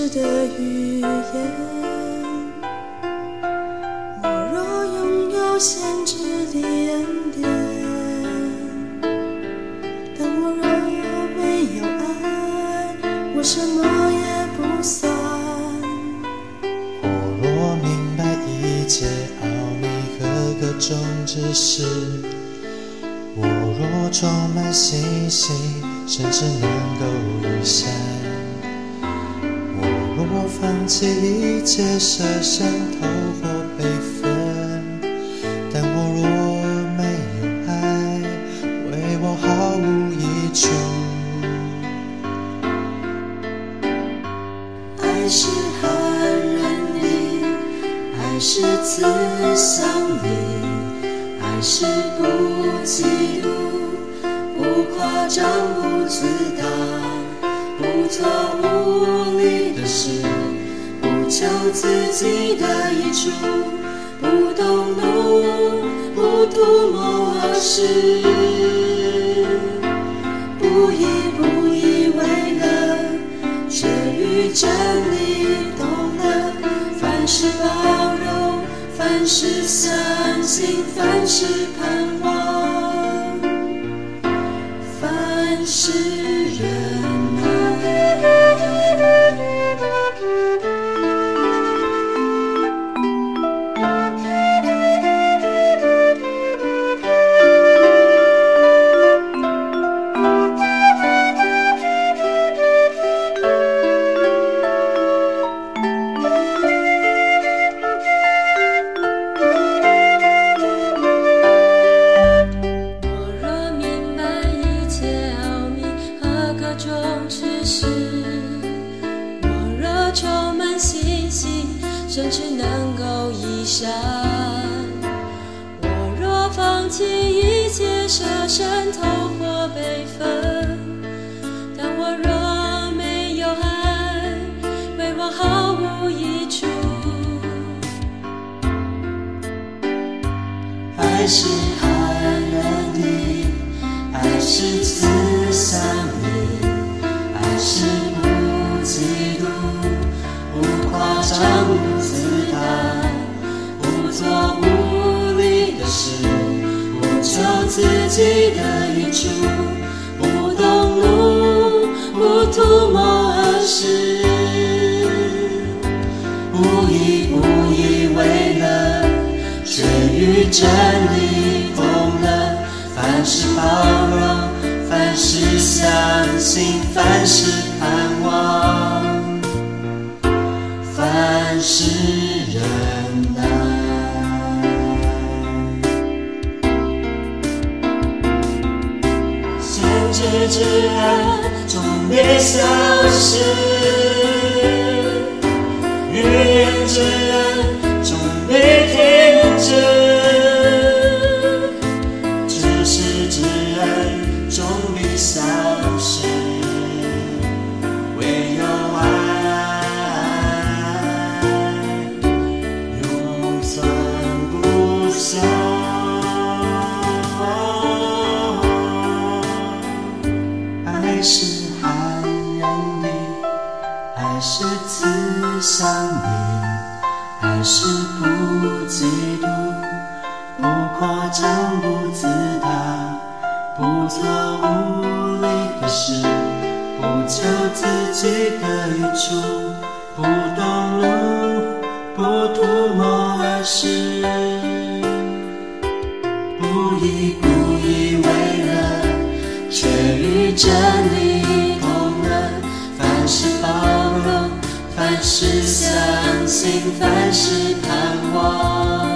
的语言。我若拥有限制的恩典，但我若没有爱，我什么也不算。 我若明白一切奥秘和各种知识，我若充满信心，甚至能够预想。我若放弃一切舍身投或悲愤，但我若没有爱，为我毫无益处。 爱是寒人的，爱是慈祥的，爱是不嫉妒，不夸张，不自大，不做无理的事，不求自己的益处，不动怒，不图谋恶事，不以为乐，却与真理同乐。凡事包容，凡事相信，凡事盼望，凡事忍耐。充满信心，甚至能够移山。我若放弃一切舍身投或悲愤，但我若没有爱，为我毫无益处。爱是寒人的，爱是慈祥的，爱是不嫉妒，不夸张，不自大，不做无理的事，不求自己的益处，不动怒，不图谋恶事，不以为乐，却与真理同乐。凡事包容，凡事相信，凡事盼望，凡事忍耐。先知之恩终别消失，预言之恩终别停止，知识之恩终必消失，唯有爱永存不朽。爱是寒人的，爱是慈祥的，爱是不嫉妒，不夸张，不自大，不做无理的事，不求自己的益处，不动怒，不图谋恶事，不以为乐，却与真理同乐。凡事包容，凡事相信，凡事盼望，